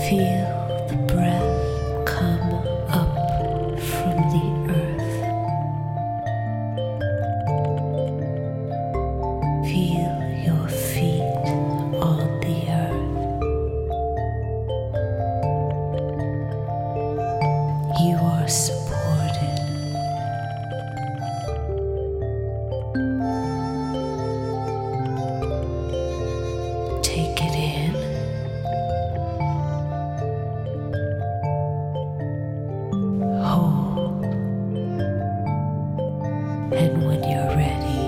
Feel the breath come up from the earth. Feel your feet on the earth. You are supported. Take it in. Hold. And when you're ready,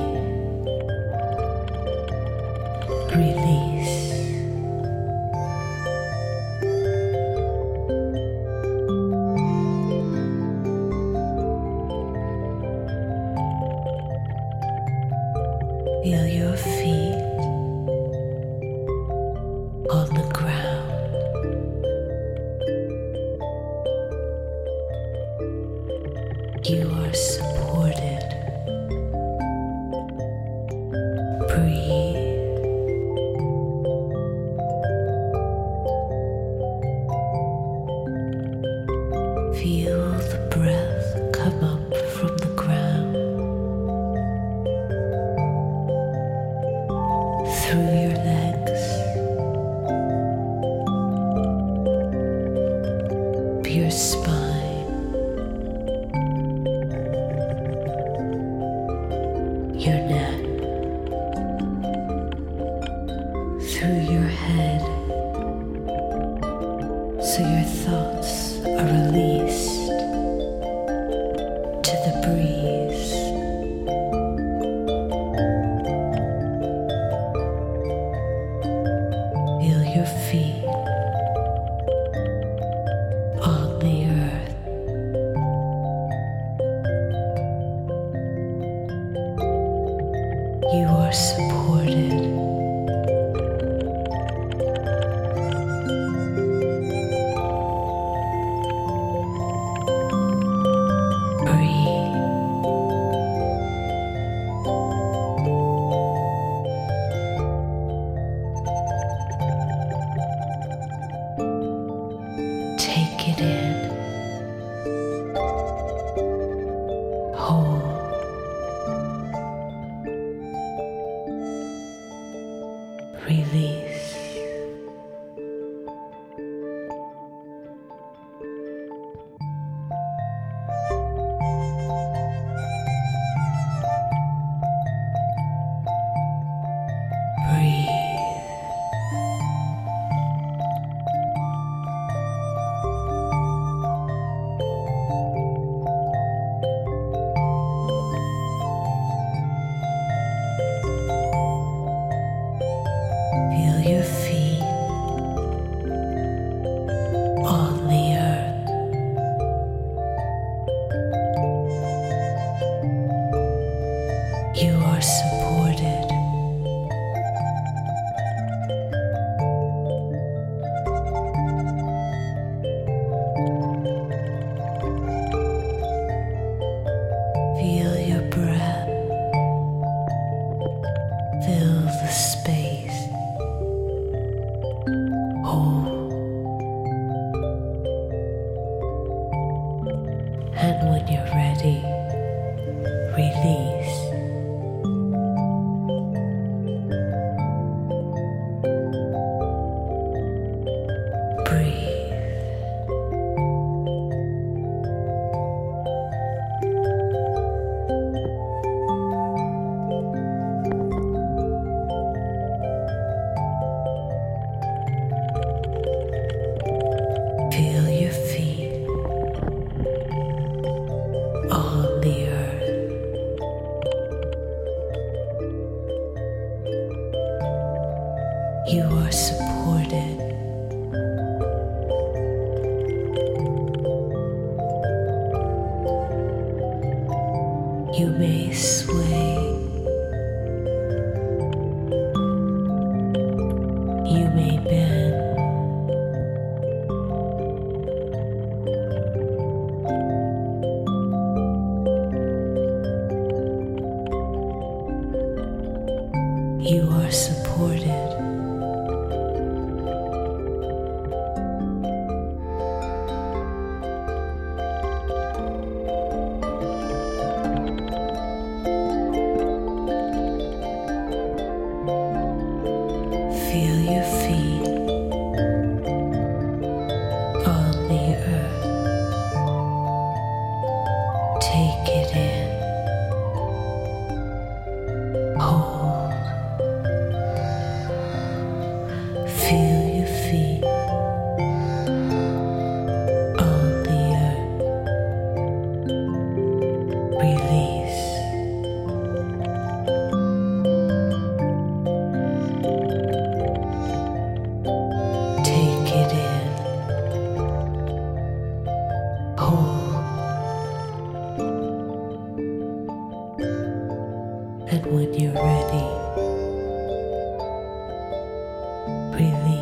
release. Feel your feet on the ground. You are supported. Breathe. Feel the breath come up from the ground through your legs, your spine, your neck, through your head, so your thoughts are released to the breeze. Feel your feet on the earth. You are supported. Breathe. Take it in. Hold. Release. Breathe. Feel your feet on the earth. You are supported. Feel your breath fill the space. Hold. And when you're ready, release. Breathe. Feel your feet on the earth. You are supported. You may sway. You may bend. You are supported. Breathe in.